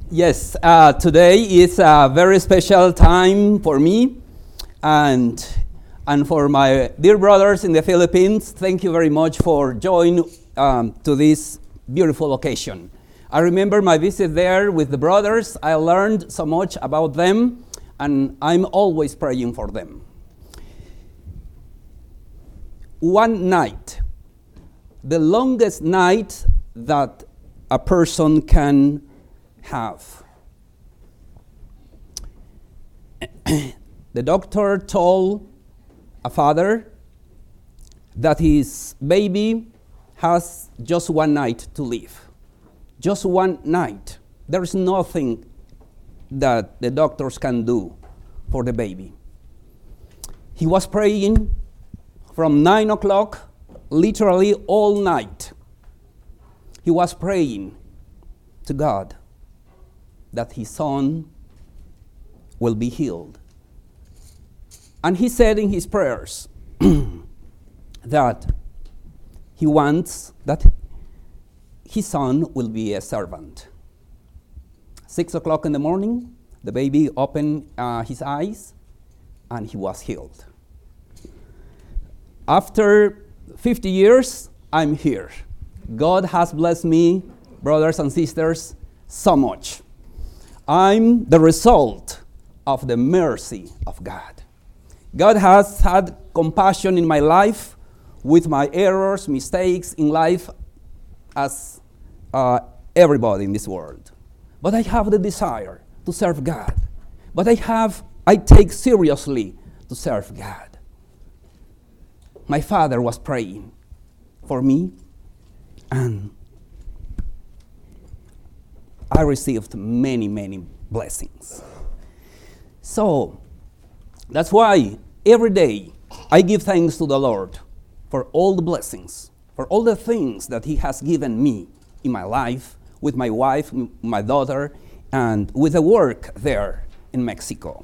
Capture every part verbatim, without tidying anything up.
Yes, uh, today is a very special time for me and and for my dear brothers in the Philippines. Thank you very much for joining um, to this beautiful occasion. I remember my visit there with the brothers. I learned so much about them, and I'm always praying for them. One night, the longest night that a person can have. The doctor told a father that his baby has just one night to live. Just one night. There's nothing that the doctors can do for the baby. He was praying from nine o'clock, literally all night. He was praying to God that his son will be healed. And he said in his prayers that he wants that his son will be a servant. Six o'clock in the morning, the baby opened uh, his eyes and he was healed. After fifty years, I'm here. God has blessed me, brothers and sisters, so much. I'm the result of the mercy of God. God has had compassion in my life with my errors, mistakes in life as uh, everybody in this world. But I have the desire to serve God. But I have, I take seriously to serve God. My father was praying for me, and I received many, many blessings. So that's why every day I give thanks to the Lord for all the blessings, for all the things that He has given me in my life, with my wife, m- my daughter, and with the work there in Mexico.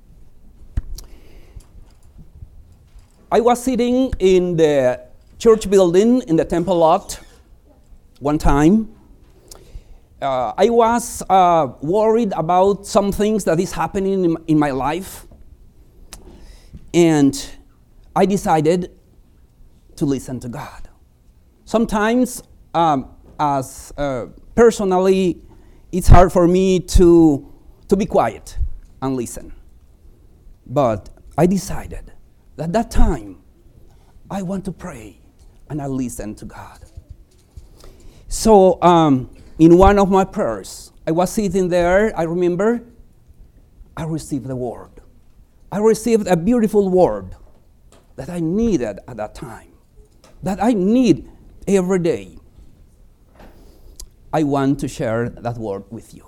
I was sitting in the church building in the temple lot one time. Uh, I was uh, worried about some things that is happening in, in my life, and I decided to listen to God. Sometimes, um, as uh, personally, it's hard for me to to be quiet and listen. But I decided that that time I want to pray and I listen to God. So. Um, In one of my prayers, I was sitting there, I remember, I received the word. I received a beautiful word that I needed at that time, that I need every day. I want to share that word with you.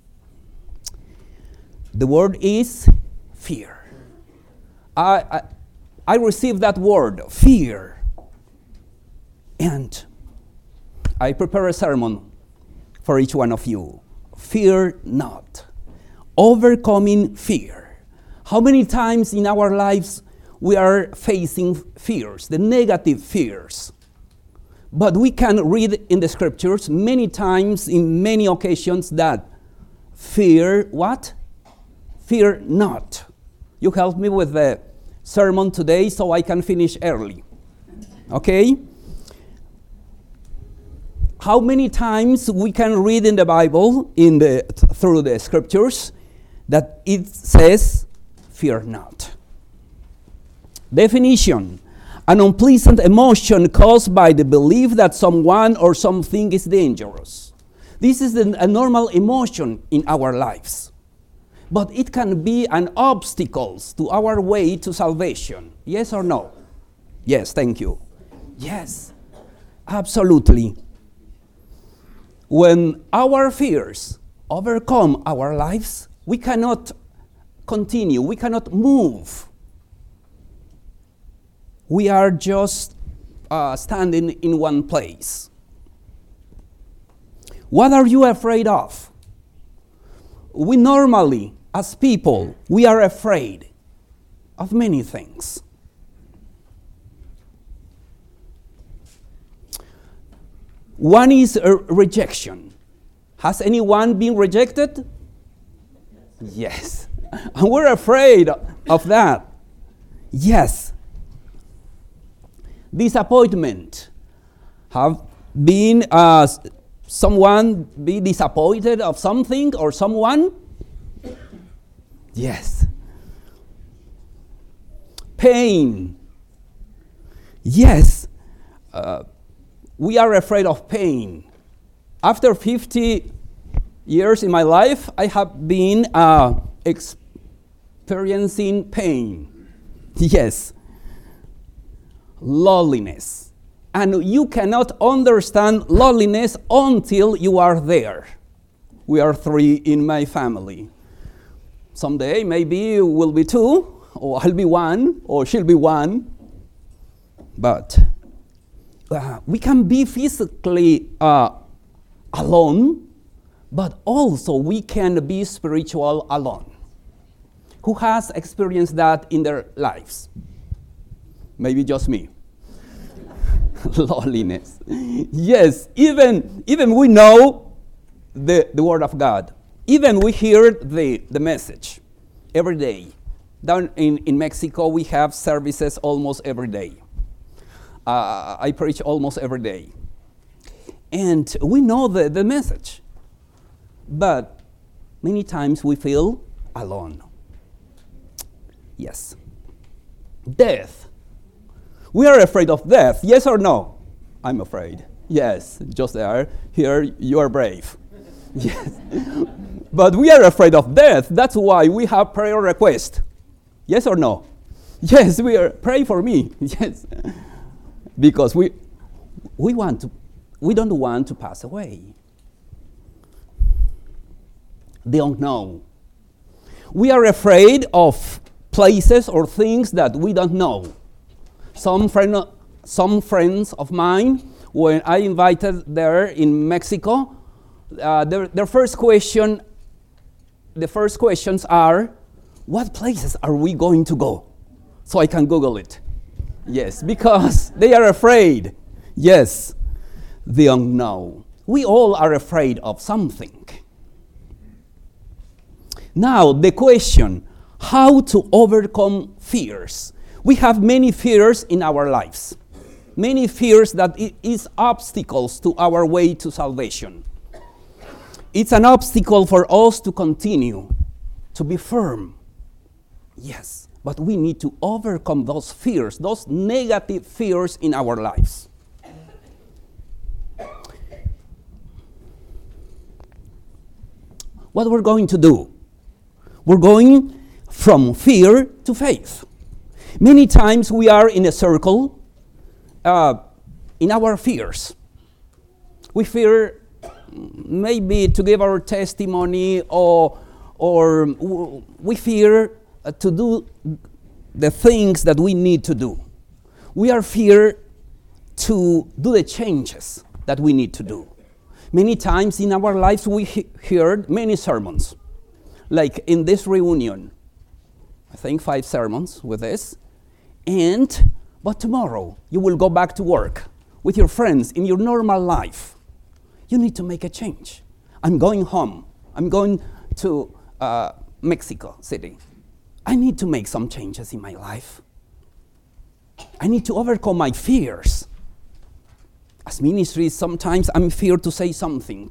The word is fear. I, I, I received that word, fear. And I prepared a sermon for each one of you. Fear not. Overcoming fear. How many times in our lives we are facing fears, the negative fears? But we can read in the scriptures many times, in many occasions, that fear what? Fear not. You help me with the sermon today so I can finish early. Okay? How many times we can read in the Bible, in the through the scriptures, that it says, fear not. Definition: an unpleasant emotion caused by the belief that someone or something is dangerous. This is an, a normal emotion in our lives. But it can be an obstacle to our way to salvation. Yes or no? Yes, thank you. Yes, absolutely. When our fears overcome our lives, we cannot continue, we cannot move. We are just uh, standing in one place. What are you afraid of? We normally, as people, we are afraid of many things. One is a rejection. Has anyone been rejected? Yes. And we're afraid of that. Yes. Disappointment. Have been uh, someone be disappointed of something or someone? Yes. Pain. Yes. Uh, we are afraid of pain. After fifty years in my life, I have been uh, experiencing pain. Yes. Loneliness. And you cannot understand loneliness until you are there. We are three in my family. Someday maybe we'll be two, or I'll be one, or she'll be one. But uh, we can be physically uh, alone, but also we can be spiritual alone. Who has experienced that in their lives? Maybe just me. Loneliness. Yes, even, even we know the, the Word of God. Even we hear the, the message every day. Down in, in Mexico, we have services almost every day. Uh, I preach almost every day. And we know the, the message. But many times we feel alone. Yes. Death. We are afraid of death, yes or no? I'm afraid. Yes, just there. Here, you are brave. Yes. But we are afraid of death. That's why we have prayer requests. Yes or no? Yes, we are. Pray for me. Yes. Because we we want to, we don't want to pass away. The unknown. We are afraid of places or things that we don't know. Some friend, some friends of mine, when I invited there in Mexico, uh, their, their first question, the first questions are, what places are we going to go? So I can Google it. Yes, because they are afraid. Yes, the unknown. We all are afraid of something. Now, the question, how to overcome fears. We have many fears in our lives. Many fears that it is obstacles to our way to salvation. It's an obstacle for us to continue, to be firm. Yes, but we need to overcome those fears, those negative fears in our lives. What we're going to do? We're going from fear to faith. Many times we are in a circle uh, in our fears. We fear maybe to give our testimony, or, or w- we fear uh, to do the things that we need to do. We are fear to do the changes that we need to do. Many times in our lives we he- heard many sermons. Like in this reunion, I think five sermons with this. And, but tomorrow, you will go back to work with your friends in your normal life. You need to make a change. I'm going home. I'm going to uh, Mexico City. I need to make some changes in my life. I need to overcome my fears. As ministry, sometimes I'm feared to say something.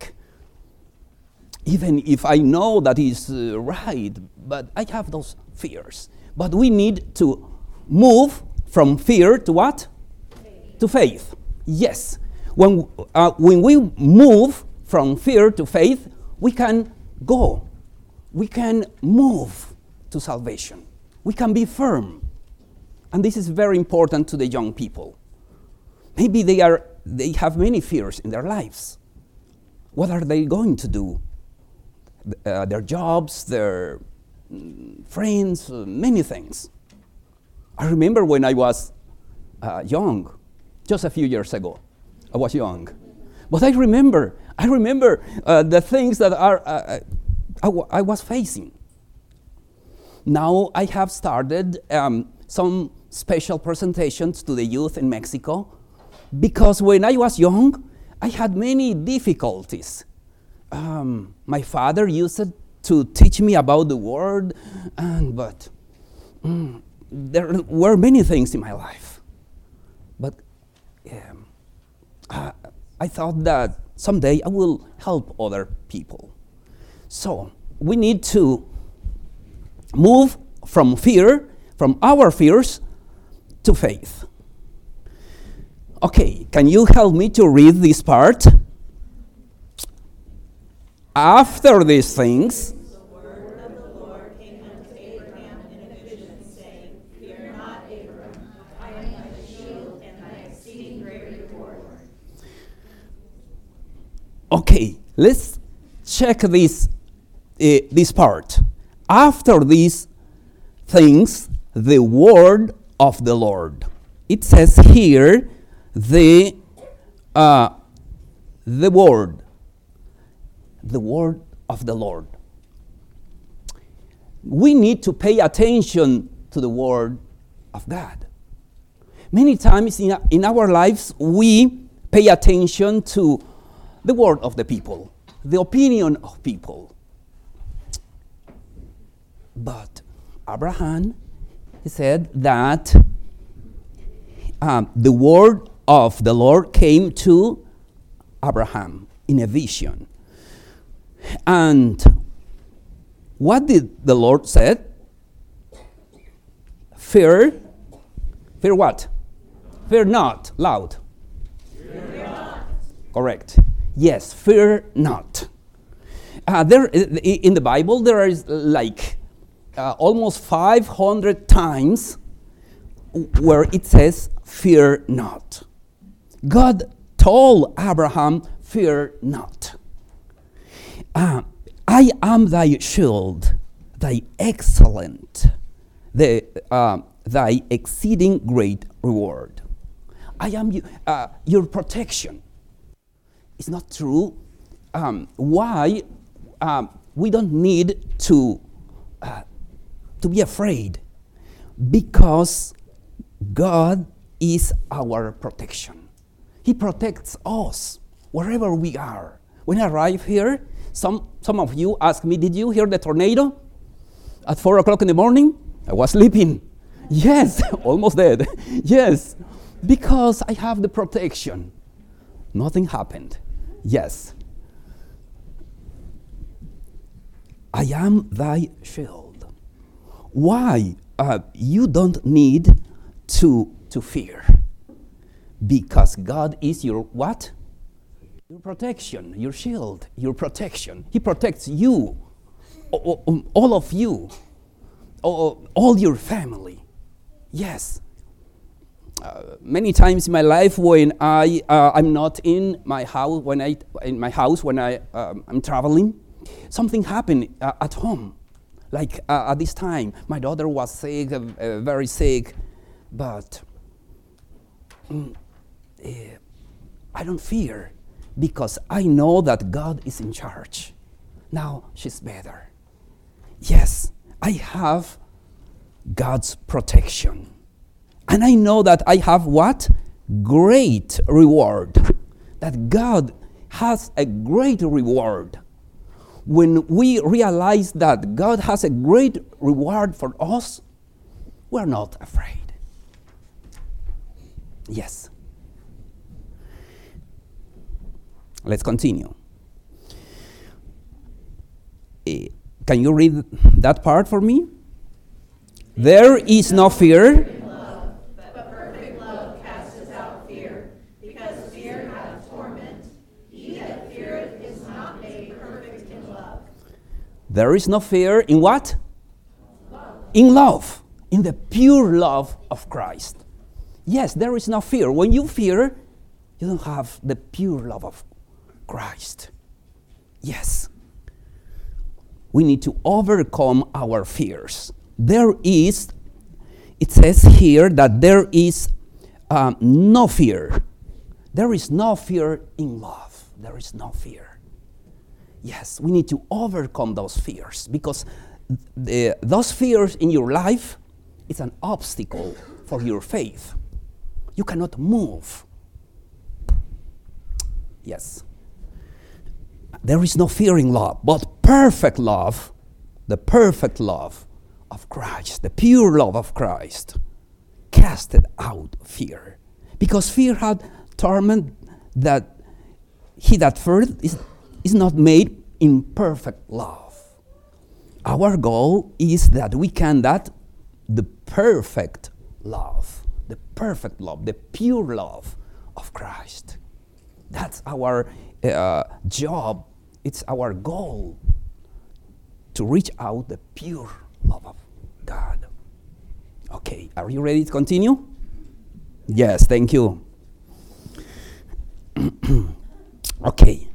Even if I know that is uh, right, but I have those fears. But we need to move from fear to what? Faith. To faith. Yes. When, uh, when we move from fear to faith, we can go. We can move to salvation. We can be firm. And this is very important to the young people. Maybe they are they have many fears in their lives. What are they going to do? Uh, their jobs, their mm, friends, uh, many things. I remember when I was uh, young, just a few years ago. I was young. But I remember, I remember uh, the things that are uh, I, w- I was facing. Now I have started um, some special presentations to the youth in Mexico, because when I was young, I had many difficulties Um, my father used it to teach me about the word, and but mm, there were many things in my life. But um, I, I thought that someday I will help other people. So we need to move from fear, from our fears, to faith. Okay, can you help me to read this part? After these things, the word of the Lord came unto Abraham in a vision, saying, Fear not, Abram, I am thy shield and thy exceeding great reward. Okay, let's check this, uh, this part. After these things, the word of the Lord. It says here, the uh, the word, the word of the Lord. We need to pay attention to the word of God. Many times in, in our lives, we pay attention to the word of the people, the opinion of people. But Abraham, he said that um, the word of the Lord came to Abraham in a vision. And what did the Lord said? Fear, fear what? Fear not, loud. Fear not. Correct. Yes, fear not. Uh, there, in the Bible, there is like uh, almost five hundred times where it says, fear not. God told Abraham, fear not. Uh, I am thy shield, thy excellent, the, uh, thy exceeding great reward. I am you, uh, your protection. It's not true. Um, why um, we don't need to uh, to be afraid? Because God is our protection. He protects us wherever we are. When I arrive here, some some of you ask me, "Did you hear the tornado at four o'clock in the morning?" I was sleeping. Yes, almost dead. Yes, because I have the protection. Nothing happened. Yes. I am thy shield. Why? Uh, you don't need to, to fear. Because God is your what? Your protection, your shield, your protection. He protects you, all, all of you, all, all your family. Yes. Uh, many times in my life when I uh, I'm not in my house when I in my house when I um, I'm traveling, something happened uh, at home. Like uh, at this time, my daughter was sick, uh, uh, very sick, but mm, uh, I don't fear because I know that God is in charge. Now she's better. Yes, I have God's protection. And I know that I have what? Great reward. That God has a great reward. When we realize that God has a great reward for us, we're not afraid. Yes. Let's continue. Uh, can you read that part for me? There is no fear. There is no fear in what? Love. In love. In the pure love of Christ. Yes, there is no fear. When you fear, you don't have the pure love of Christ. Yes. We need to overcome our fears. There is, it says here that there is um, no fear. There is no fear in love. There is no fear. Yes, we need to overcome those fears because the, those fears in your life, it's an obstacle for your faith. You cannot move. Yes. There is no fear in love, but perfect love, the perfect love of Christ, the pure love of Christ, casted out fear. Because fear had torment that he that feareth is, is not made in perfect love. Our goal is that we can that the perfect love, the perfect love, the pure love of Christ. That's our uh, job. It's our goal to reach out the pure love of God. Okay, are you ready to continue? Yes, thank you. Okay.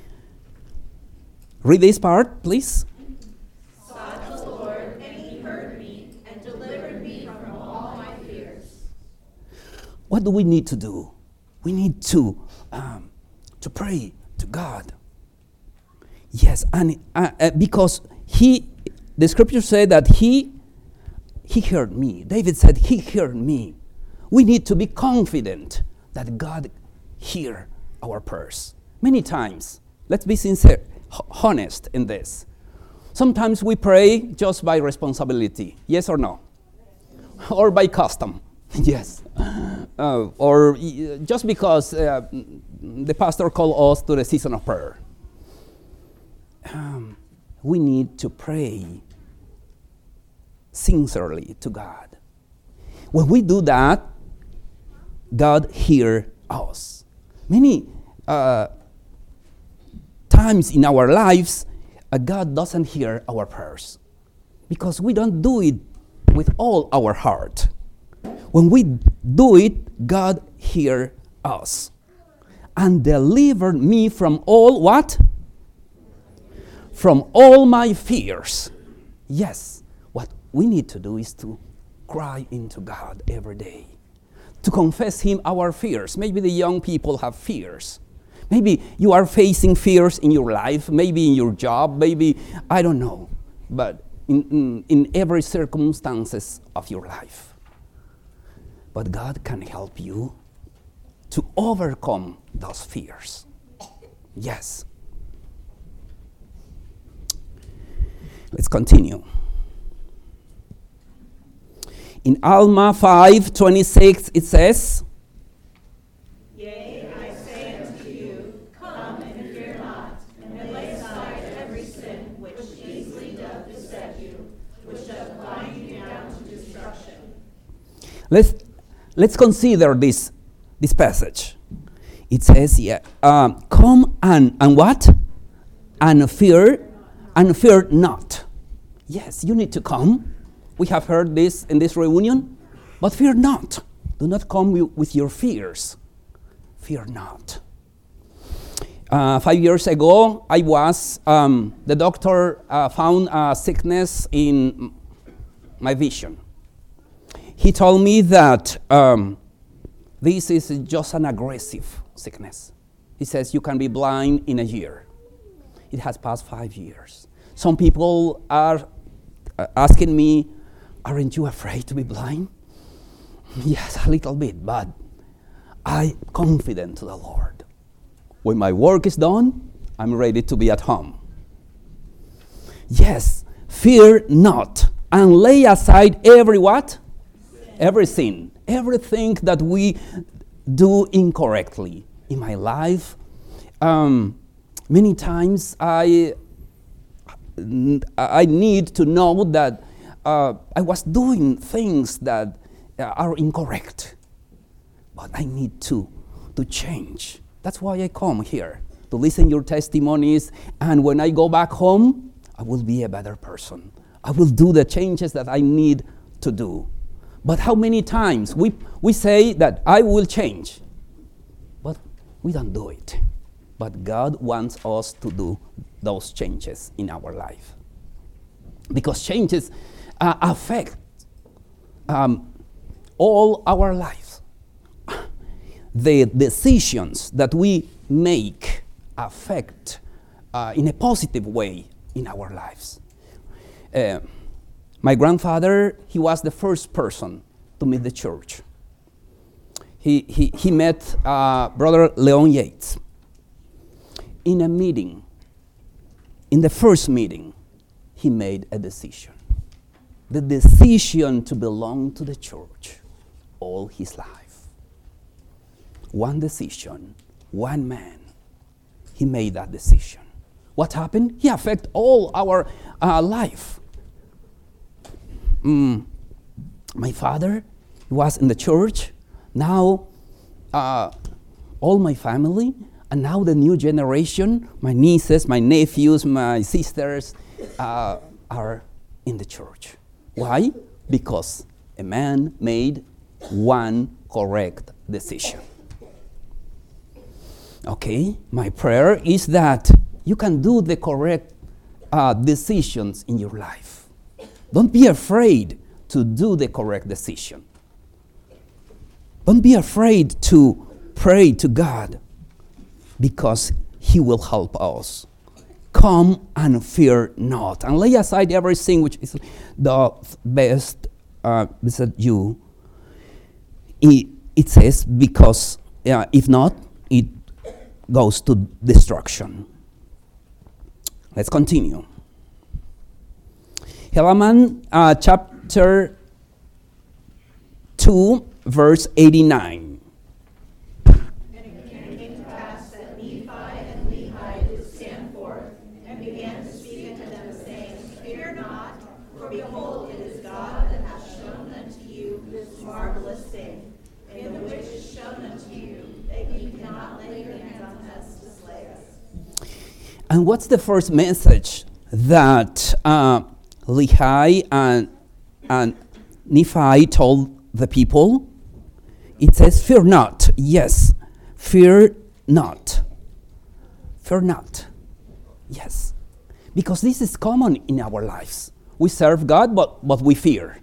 Read this part, please. Sought the Lord, and he heard me, and delivered me from all my fears. What do we need to do? We need to um, to pray to God. Yes, and uh, uh, because he, the scripture said that he, he heard me. David said he heard me. We need to be confident that God hear our prayers. Many times, let's be sincere, h- honest in this. Sometimes we pray just by responsibility, yes or no? Or by custom, yes. Uh, or uh, just because uh, the pastor called us to the season of prayer. Um, we need to pray sincerely to God. When we do that, God hears us. Many uh, times in our lives, uh, God doesn't hear our prayers because we don't do it with all our heart. When we do it, God hears us and delivered me from all what? From all my fears. Yes, what we need to do is to cry into God every day, to confess Him our fears. Maybe the young people have fears. Maybe you are facing fears in your life, maybe in your job, maybe, I don't know, but in, in, in every circumstances of your life. But God can help you to overcome those fears. Yes. Let's continue. In Alma five twenty-six, it says, Yea, I say unto you, come and fear not, and lay aside every sin which easily doth beset you, which doth bind you down to destruction. Let's let's consider this this passage. It says, yeah, um, come and and what? And fear, and fear not. Yes, you need to come. We have heard this in this reunion, but fear not. Do not come w- with your fears. Fear not. Uh, five years ago, I was, um, the doctor uh, found a sickness in my vision. He told me that um, this is just an aggressive sickness. He says you can be blind in a year. It has passed five years. Some people are uh, asking me, aren't you afraid to be blind? Yes, a little bit, but I'm confident to the Lord. When my work is done, I'm ready to be at home. Yes, fear not, and lay aside every what? Sin. Every sin, everything that we do incorrectly in my life. Um, many times I, I need to know that Uh, I was doing things that uh, are incorrect, but I need to to change. That's why I come here, to listen your testimonies, and when I go back home, I will be a better person. I will do the changes that I need to do. But how many times we, we say that I will change, but we don't do it. But God wants us to do those changes in our life. Because changes Uh, affect um, all our lives. The decisions that we make affect uh, in a positive way in our lives. Uh, my grandfather, he was the first person to meet the church. He, he, he met uh, Brother Leon Yates in a meeting in the first meeting, he made a decision. The decision to belong to the church all his life. One decision, one man, he made that decision. What happened? He affected all our uh, life. Mm, my father was in the church. Now, uh, all my family, and now the new generation, my nieces, my nephews, my sisters, uh, are in the church. Why? Because a man made one correct decision. Okay, my prayer is that you can do the correct uh, decisions in your life. Don't be afraid to do the correct decision. Don't be afraid to pray to God, because he will help us. Come and fear not, and lay aside everything which is the best uh, beside you. It, it says, because uh, if not, it goes to destruction. Let's continue. Helaman uh, chapter two, verse eighty-nine. And what's the first message that uh, Lehi and, and Nephi told the people? It says, fear not. Yes, fear not. Fear not. Yes. Because this is common in our lives. We serve God, but, but we fear.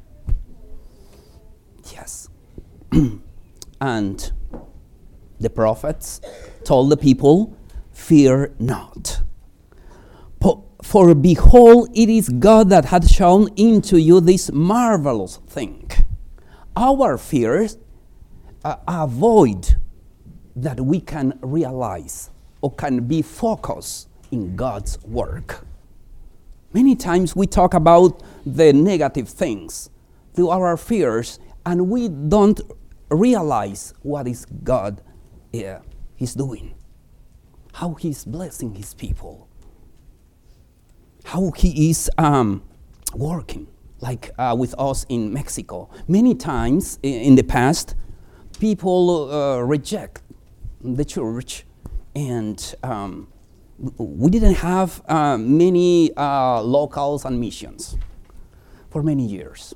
Yes. And the prophets told the people, fear not. For behold, it is God that hath shown into you this marvelous thing. Our fears uh, avoid that we can realize or can be focused in God's work. Many times we talk about the negative things through our fears, and we don't realize what is God uh, is doing, how he's blessing his people, how he is um, working, like uh, with us in Mexico. Many times in the past, people uh, reject the church, and um, we didn't have uh, many uh, locals and missions for many years.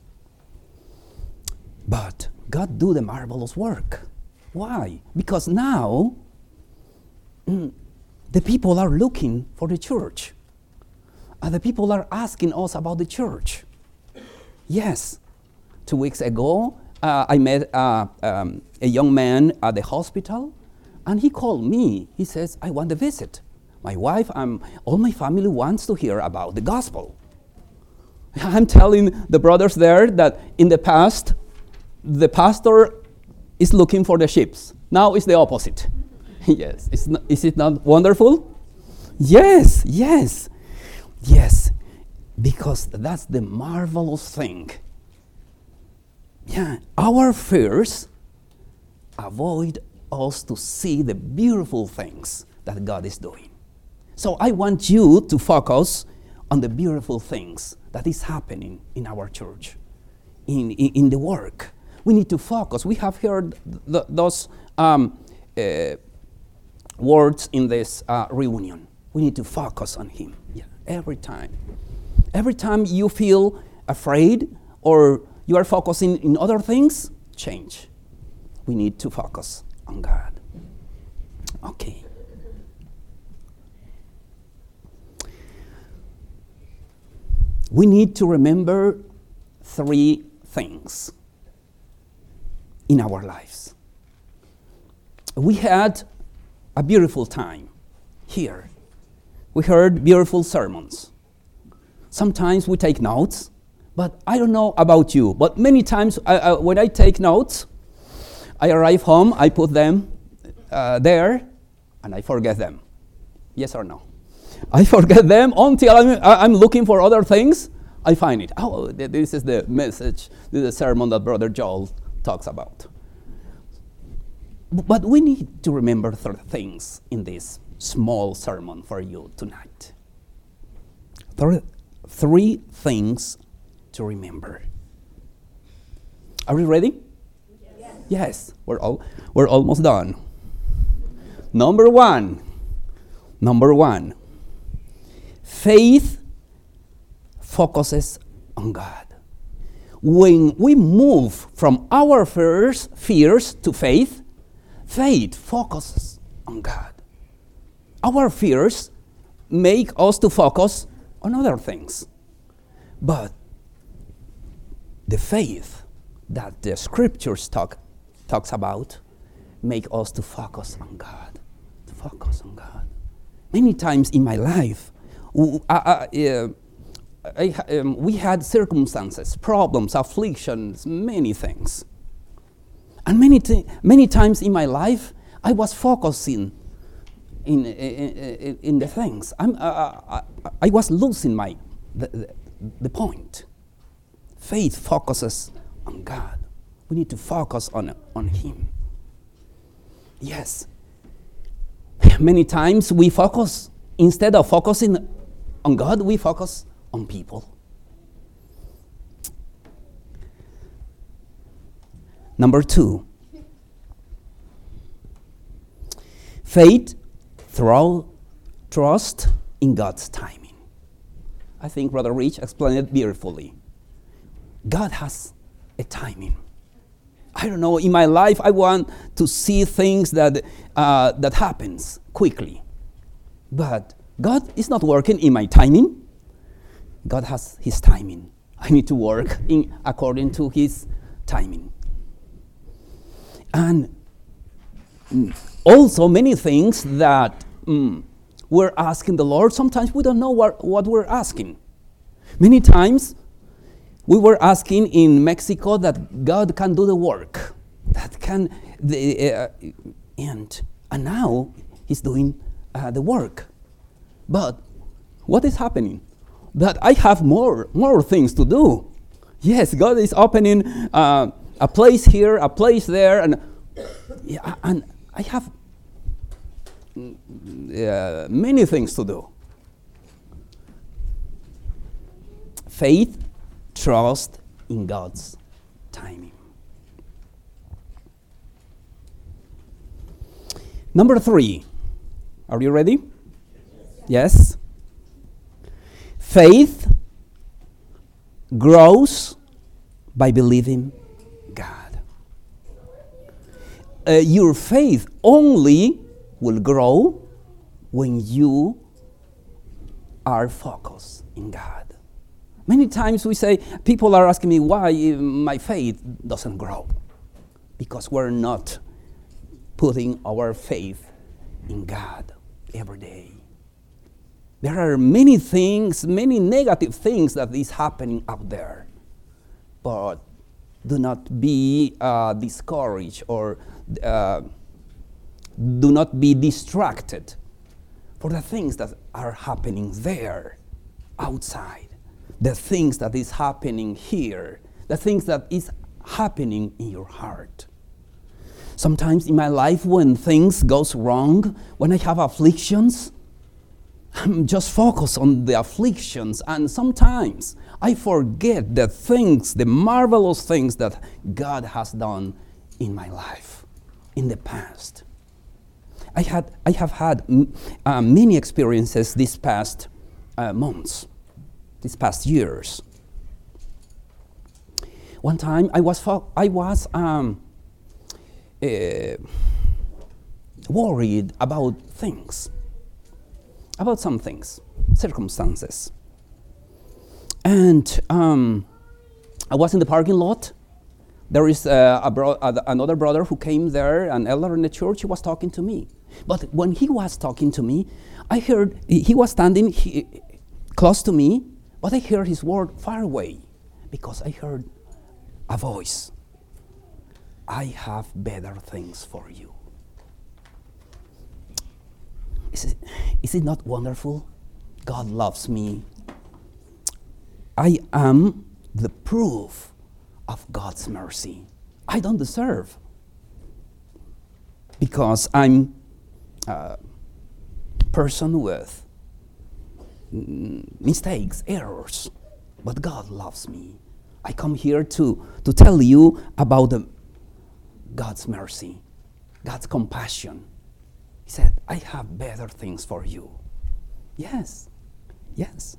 But God do the marvelous work. Why? Because now mm, the people are looking for the church. And the people are asking us about the church. Yes. Two weeks ago, uh, I met uh, um, a young man at the hospital, and he called me. He says, I want to visit. My wife, um, all my family wants to hear about the gospel. I'm telling the brothers there that in the past, the pastor is looking for the sheep. Now it's the opposite. Yes. It's not, is it not wonderful? Yes, yes. Yes, because that's the marvelous thing. Yeah, our fears avoid us to see the beautiful things that God is doing. So I want you to focus on the beautiful things that is happening in our church, in, in, in the work. We need to focus. We have heard th- those um, uh, words in this uh, reunion. We need to focus on him. Yeah. Every time. Every time you feel afraid or you are focusing in other things, change. We need to focus on God. Okay. We need to remember three things in our lives. We had a beautiful time here. We heard beautiful sermons. Sometimes we take notes, but I don't know about you, but many times I, I, when I take notes, I arrive home, I put them uh, there, and I forget them. Yes or no? I forget them until I'm, I'm looking for other things. I find it. Oh, this is the message, this is the sermon that Brother Joel talks about. But we need to remember three things in this small sermon for you tonight. Three, three things to remember. Are you ready? Yes. Yes, we're all we're almost done. Number one. Number one. Faith focuses on God. When we move from our fears, fears to faith, faith focuses on God. Our fears make us to focus on other things. But the faith that the scriptures talk talks about make us to focus on God. To focus on God. Many times in my life, w- I, I, uh, I, um, we had circumstances, problems, afflictions, many things. And many t- many times in my life, I was focusing in in, in, in the things. I'm, uh, I, I was losing my the, the, the point. Faith focuses on God. We need to focus on on Him. Yes. Many times we focus, instead of focusing on God, we focus on people. Number two, faith through trust in God's timing. I think Brother Rich explained it beautifully. God has a timing. I don't know, in my life, I want to see things that uh, that happens quickly. But God is not working in my timing. God has His timing. I need to work in according to His timing. And also many things that mm, we're asking the Lord, sometimes we don't know what, what we're asking. Many times, we were asking in Mexico that God can do the work, that can, the, uh, and, and now He's doing uh, the work. But what is happening? That I have more, more things to do. Yes, God is opening uh, a place here, a place there, and yeah, and I have uh, many things to do. Faith, trust in God's timing. Number three. Are you ready? Yes. Yes. Faith grows by believing God. Uh, your faith only will grow when you are focused in God. Many times we say, people are asking me why my faith doesn't grow. Because we're not putting our faith in God every day. There are many things, many negative things that is happening out there. But do not be uh, discouraged or uh, do not be distracted for the things that are happening there, outside. The things that is happening here, the things that is happening in your heart. Sometimes in my life when things goes wrong, when I have afflictions, I'm just focused on the afflictions, and sometimes I forget the things, the marvelous things that God has done in my life, in the past. I had, I have had uh, many experiences these past uh, months. These past years. One time I was fo- I was um, uh, worried about things, about some things, circumstances. And um, I was in the parking lot. There is uh, a bro- uh, another brother who came there, an elder in the church. He was talking to me. But when he was talking to me, I heard he, he was standing he, close to me. But I heard his word far away because I heard a voice. I have better things for you. Is it, is it not wonderful God loves me. I am the proof of God's mercy. I don't deserve, because I'm a person with mistakes, errors, but God loves me. I come here to, to tell you about the, God's mercy, God's compassion. He said, I have better things for you. Yes, yes.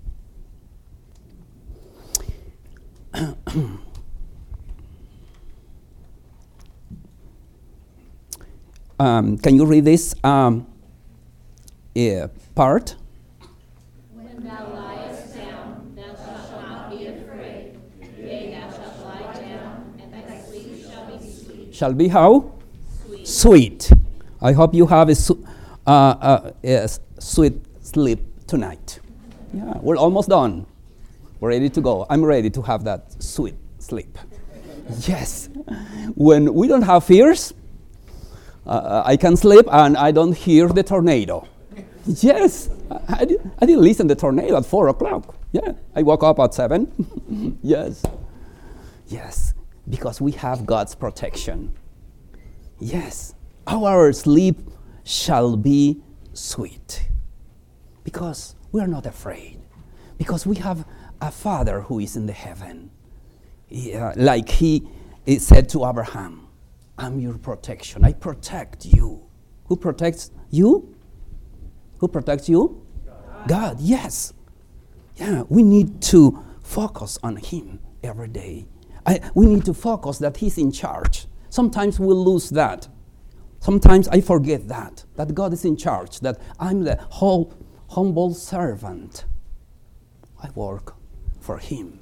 um, can you read this um, uh, part? When thou liest down, thou shalt not be afraid. Yea, thou shalt lie down, and thy sleep shall be sweet. Shall be how? Sweet. Sweet. I hope you have a, su- uh, uh, a sweet sleep tonight. Yeah, we're almost done. We're ready to go. I'm ready to have that sweet sleep. Yes. When we don't have fears, uh, I can sleep and I don't hear the tornado. Yes. I, I, did, I didn't listen to the tornado at four o'clock. Yeah. I woke up at seven. Yes. Yes. Because we have God's protection. Yes. Our sleep shall be sweet. Because we are not afraid. Because we have a Father who is in the heaven. Yeah, like he, he said to Abraham, I'm your protection. I protect you. Who protects you? Who protects you? God. God, yes. Yeah, we need to focus on him every day. I, we need to focus that he's in charge. Sometimes we lose that. Sometimes I forget that, that God is in charge, that I'm the whole humble servant. I work for him.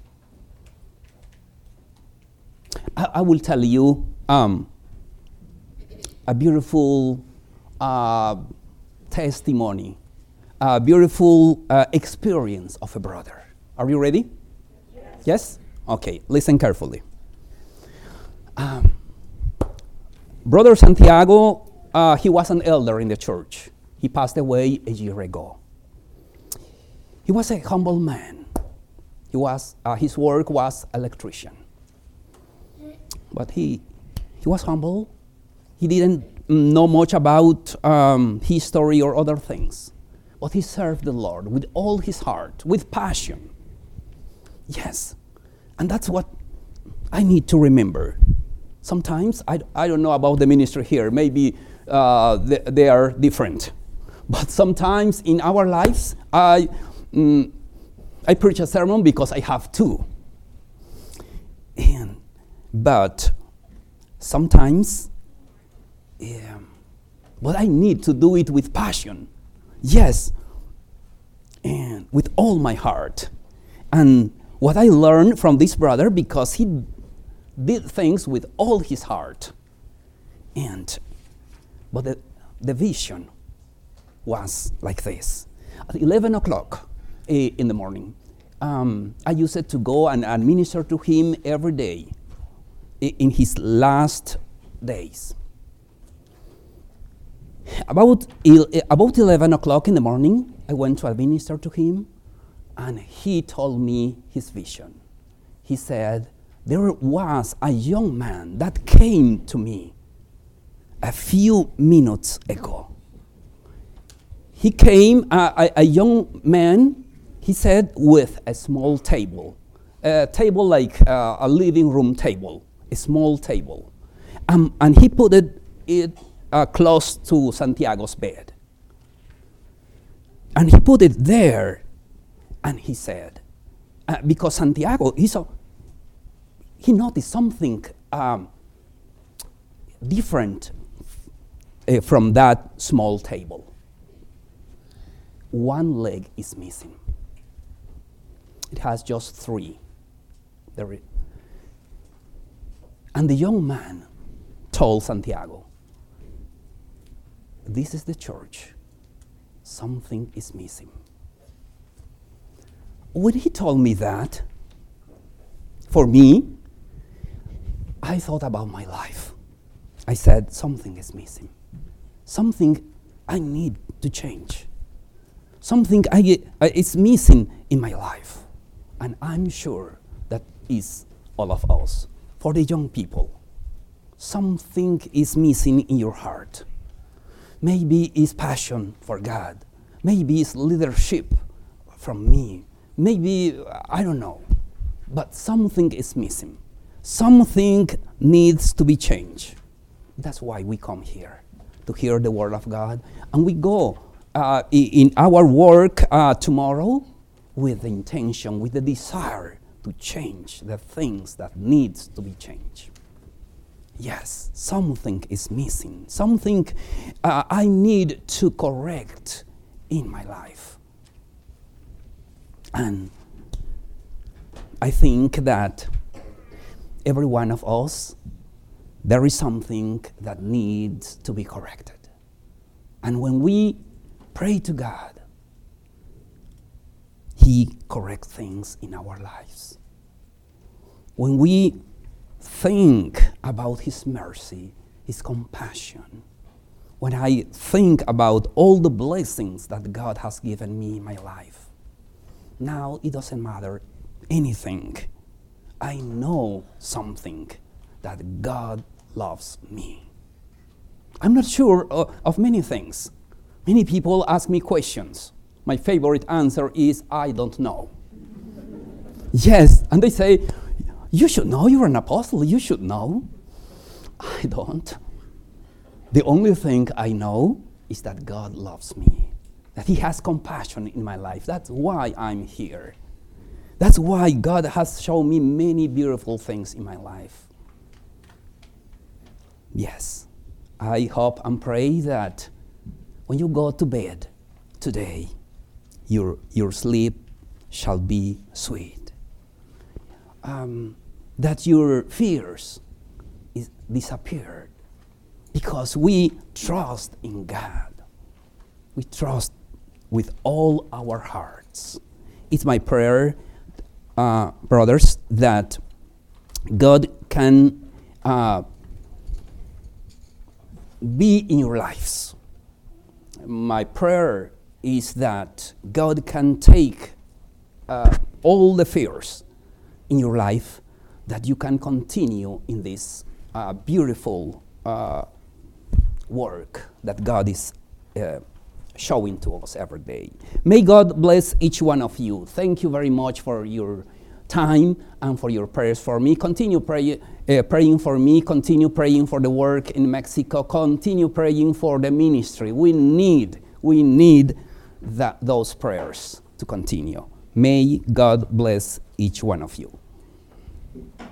I, I will tell you um, a beautiful uh, testimony, a beautiful uh, experience of a brother. Are you ready? Yes? Yes? Okay, listen carefully. Um, Brother Santiago, uh, he was an elder in the church. He passed away a year ago. He was a humble man. He was, uh, his work was electrician. But he, he was humble. He didn't know much about um, history or other things. But he served the Lord with all his heart, with passion. Yes. And that's what I need to remember. Sometimes, I, I don't know about the ministry here. Maybe uh, they, they are different. But sometimes in our lives, I... Mm, I preach a sermon because I have to. And, but sometimes, yeah, but I need to do it with passion. Yes, and with all my heart. And what I learned from this brother, because he did things with all his heart. And, but the, the vision was like this. At eleven o'clock, in the morning. Um, I used it to go and, and minister to him every day in his last days. About, il- about eleven o'clock in the morning, I went to administer to him, and he told me his vision. He said, there was a young man that came to me a few minutes ago. He came, uh, a, a young man, he said, with a small table, a table like uh, a living room table, a small table. Um, and he put it, it uh, close to Santiago's bed. And he put it there, and he said, uh, because Santiago, he saw, he noticed something um, different uh, from that small table. One leg is missing. It has just three. There is. And the young man told Santiago, this is the church. Something is missing. When he told me that, for me, I thought about my life. I said, something is missing. Something I need to change. Something I, uh, is missing in my life. And I'm sure that is all of us. For the young people, something is missing in your heart. Maybe it's passion for God. Maybe it's leadership from me. Maybe, I don't know. But something is missing. Something needs to be changed. That's why we come here, to hear the word of God. And we go uh, in our work uh, tomorrow with the intention, with the desire to change the things that needs to be changed. Yes, something is missing. Something uh, I need to correct in my life. And I think that every one of us, there is something that needs to be corrected. And when we pray to God, He corrects things in our lives. When we think about His mercy, His compassion, when I think about all the blessings that God has given me in my life, now it doesn't matter anything. I know something, that God loves me. I'm not sure uh, of many things. Many people ask me questions. My favorite answer is, I don't know. Yes, and they say, you should know, you're an apostle, you should know. I don't. The only thing I know is that God loves me, that He has compassion in my life. That's why I'm here. That's why God has shown me many beautiful things in my life. Yes, I hope and pray that when you go to bed today, your, your sleep shall be sweet. Um, that your fears is disappeared because we trust in God. We trust with all our hearts. It's my prayer, uh, brothers, that God can uh, be in your lives. My prayer is that God can take uh, all the fears in your life, that you can continue in this uh, beautiful uh, work that God is uh, showing to us every day. May God bless each one of you. Thank you very much for your time and for your prayers for me. Continue pray, uh, praying for me. Continue praying for the work in Mexico. Continue praying for the ministry. We need, we need that, those prayers to continue. May God bless each one of you.